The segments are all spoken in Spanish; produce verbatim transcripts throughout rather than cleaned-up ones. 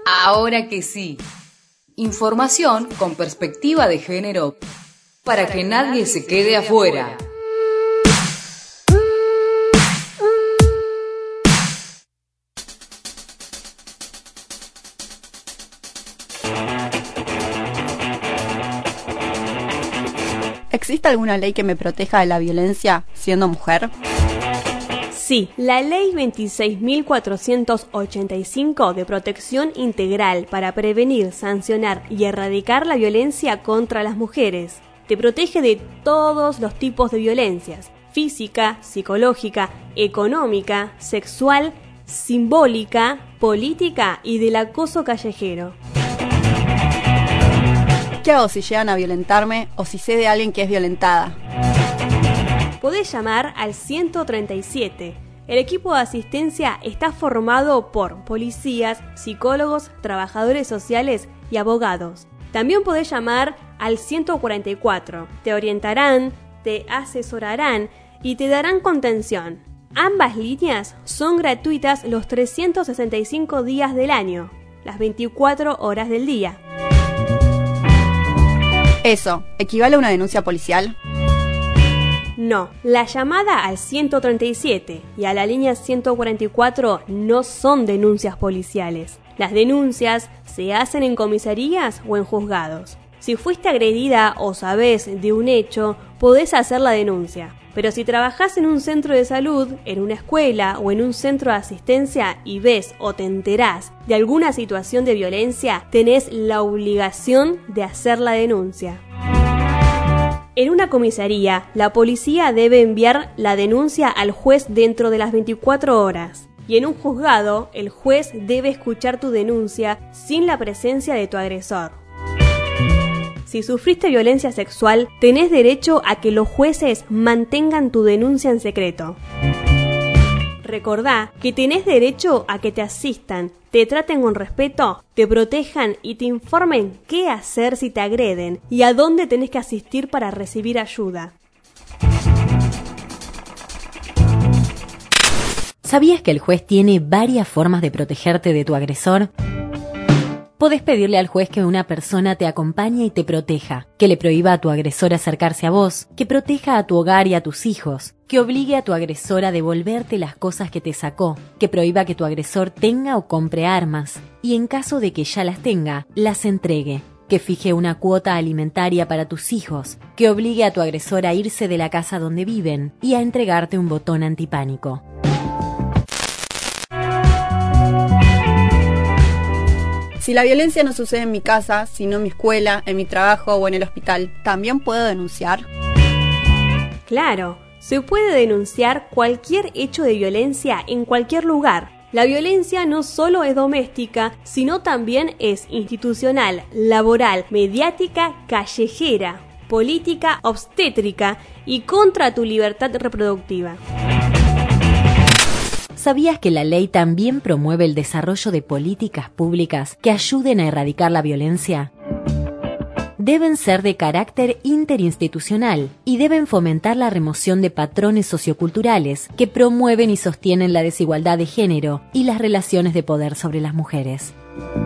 Ahora que sí. Información con perspectiva de género para que nadie se quede afuera. ¿Existe alguna ley que me proteja de la violencia siendo mujer? Sí, la Ley veintiséis mil cuatrocientos ochenta y cinco de Protección Integral para prevenir, sancionar y erradicar la violencia contra las mujeres. Te protege de todos los tipos de violencias: física, psicológica, económica, sexual, simbólica, política y del acoso callejero. ¿Qué hago si llegan a violentarme o si sé de alguien que es violentada? Podés llamar al ciento treinta y siete. El equipo de asistencia está formado por policías, psicólogos, trabajadores sociales y abogados. También podés llamar al ciento cuarenta y cuatro. Te orientarán, te asesorarán y te darán contención. Ambas líneas son gratuitas los trescientos sesenta y cinco días del año, las veinticuatro horas del día. ¿Eso equivale a una denuncia policial? No, la llamada al ciento treinta y siete y a la línea ciento cuarenta y cuatro no son denuncias policiales. Las denuncias se hacen en comisarías o en juzgados. Si fuiste agredida o sabés de un hecho, podés hacer la denuncia. Pero si trabajás en un centro de salud, en una escuela o en un centro de asistencia y ves o te enterás de alguna situación de violencia, tenés la obligación de hacer la denuncia. En una comisaría, la policía debe enviar la denuncia al juez dentro de las veinticuatro horas. Y en un juzgado, el juez debe escuchar tu denuncia sin la presencia de tu agresor. Si sufriste violencia sexual, tenés derecho a que los jueces mantengan tu denuncia en secreto. Recordá que tenés derecho a que te asistan, te traten con respeto, te protejan y te informen qué hacer si te agreden y a dónde tenés que asistir para recibir ayuda. ¿Sabías que el juez tiene varias formas de protegerte de tu agresor? Podés pedirle al juez que una persona te acompañe y te proteja, que le prohíba a tu agresor acercarse a vos, que proteja a tu hogar y a tus hijos, que obligue a tu agresor a devolverte las cosas que te sacó, que prohíba que tu agresor tenga o compre armas, y en caso de que ya las tenga, las entregue, que fije una cuota alimentaria para tus hijos, que obligue a tu agresor a irse de la casa donde viven y a entregarte un botón antipánico. Si la violencia no sucede en mi casa, sino en mi escuela, en mi trabajo o en el hospital, ¿también puedo denunciar? Claro, se puede denunciar cualquier hecho de violencia en cualquier lugar. La violencia no solo es doméstica, sino también es institucional, laboral, mediática, callejera, política, obstétrica y contra tu libertad reproductiva. ¿Sabías que la ley también promueve el desarrollo de políticas públicas que ayuden a erradicar la violencia? Deben ser de carácter interinstitucional y deben fomentar la remoción de patrones socioculturales que promueven y sostienen la desigualdad de género y las relaciones de poder sobre las mujeres.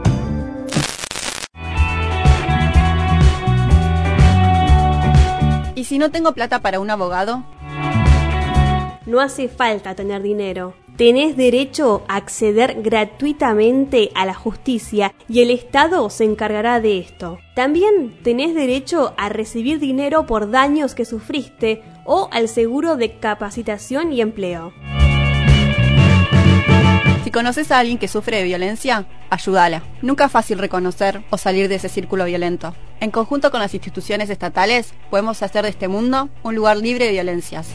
¿Y si no tengo plata para un abogado? No hace falta tener dinero. Tenés derecho a acceder gratuitamente a la justicia y el Estado se encargará de esto. También tenés derecho a recibir dinero por daños que sufriste o al seguro de capacitación y empleo. Si conoces a alguien que sufre de violencia, ayúdala. Nunca es fácil reconocer o salir de ese círculo violento. En conjunto con las instituciones estatales, podemos hacer de este mundo un lugar libre de violencias.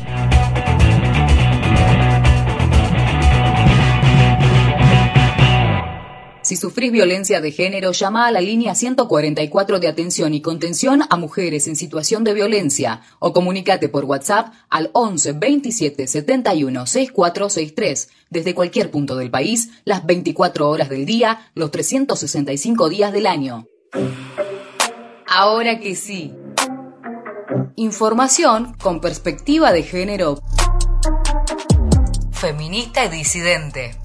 Si sufrís violencia de género, llama a la línea ciento cuarenta y cuatro de atención y contención a mujeres en situación de violencia o comunícate por WhatsApp al once veintisiete setenta y uno sesenta y cuatro sesenta y tres desde cualquier punto del país, las veinticuatro horas del día, los trescientos sesenta y cinco días del año. Ahora que sí. Información con perspectiva de género feminista y disidente.